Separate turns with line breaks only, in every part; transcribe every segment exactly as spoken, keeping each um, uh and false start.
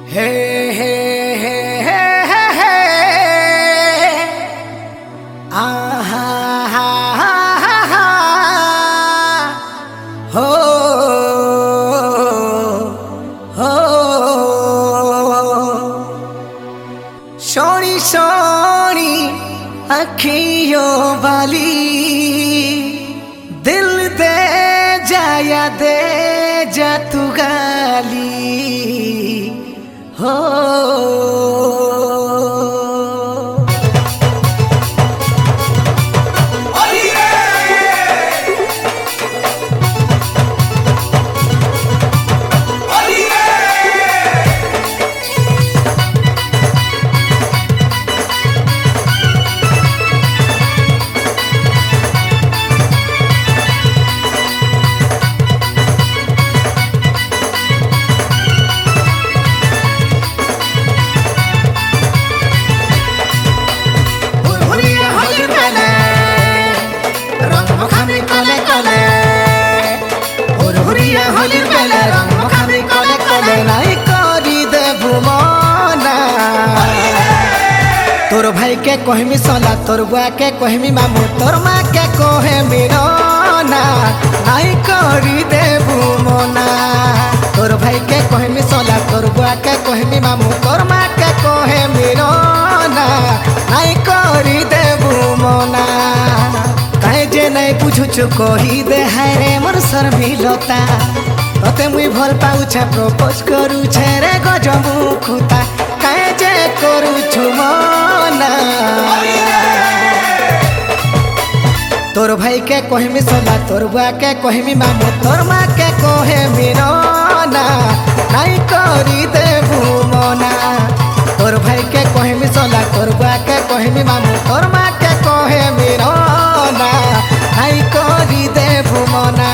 Hey, hey, hey, hey, hey, hey. Ah, ha, ha, ha, ha, ha. Oh, oh, oh. सोनी सोनी अखियों वाली दिल दे जाया दे जा तू गाली हो तोर भाई के कहमी सोला तोर बुआ के कहमी मामू तोर माँ के कहमी रोना आई करी देबू मोना। तोर भाई के कहमी सोला तोर बुआ के कहमी मामू तोर माँ के कहमी रोना आई करी देबू मोना। कहे जे नहीं बुझु कही दे हाय रे मोर शर्मिलता तते मुई भल पाउछे प्रपोज करूछे रे गजमु खुता कहे जे करूछु मना। तोर भाई के कहमी सोला तोर बुआ के कहमी मामू तोर माँ के कहमी रोना नहीं करी देबू मोना। तोर भाई के कहमी सोला तोर बुआ के कहमी मामू तोर माँ के कहमी रोना नहीं करी देबू मोना।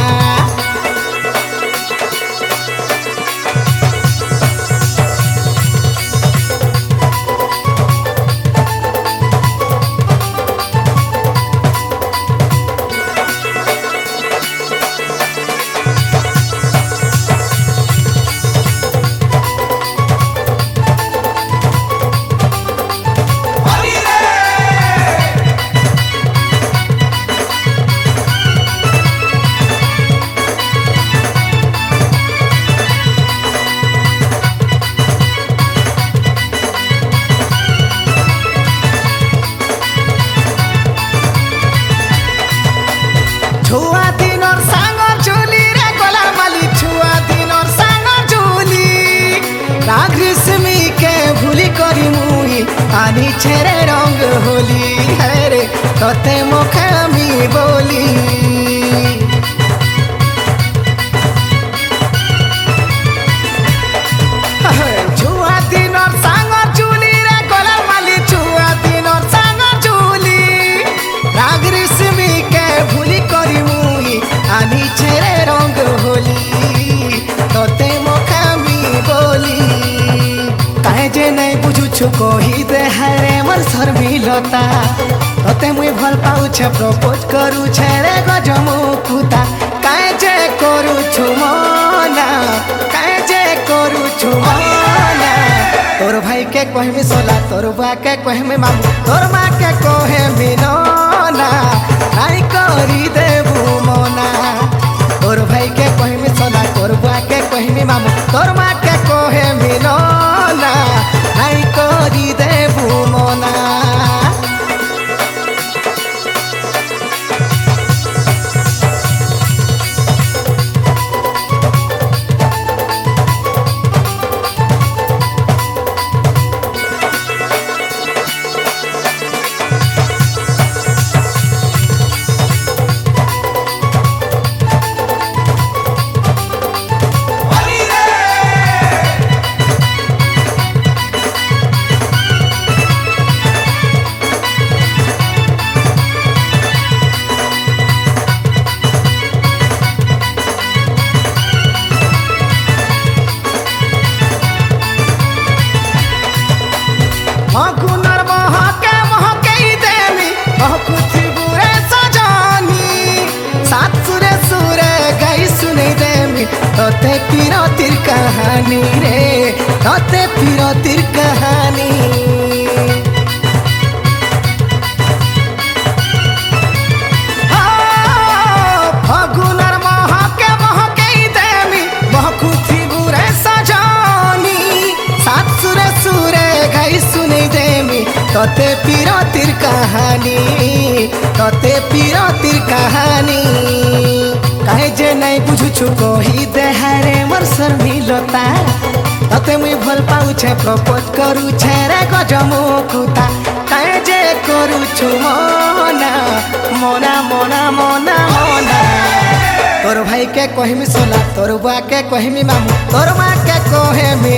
छुआ दिनर सांगर झुली रे गोला माली छुआ दिनर सांगर झुली राग रेशमी के भूली करी मुई आनी छेरे रंग होली है रे तते मुखे मी बोली। छुआ दिनर सांगर झुली रे गोला माली छुआ दिनर सांगर झुली राग रेशमी के भूली करी मुई आनी छेरे रंग होली तते मुखामी बोली। कहे जे नहीं बुझुछु कही दे हाय मोर शर्मिलता तते मुई भल पाउछे प्रपोज करूछे रे गजमु खुता कहे जे करूछु मना कहे जे करूछु मना। तोर भाई के कहमी सोला तोर बुआ के कहमी मामू तोर माँ के कहमी रोना नहीं करी देबू मोना। तोर भाई के कहमी सोला तोर बुआ के कहमी मामू तोर माँ के कहमी रोना नहीं करी देबू मोना। मकुनर महके महके देवी महकुथी बुरे सजानी सात सुरे सुरे गई सुने देवी तोते पीरो तिर कहानी रे तते पिरतिर कहानी फगुनर महके महके देमी महकुथी बुरे सजानी सात सुरे सुरे गाई सुने देमी तते पिरतिर कहानी तते पिरतिर कहानी काहे जे नहीं बुझुछु कही देहारे मोर शर्मिलता तते मुई भल पाउछे प्रपोज करूछे रे गजमुकुता काहे जे करूछु मना मना मना मना मना तोर भाई के कहमी सोला तोर बुआ के कहमी मामू तोर माँ के कहमी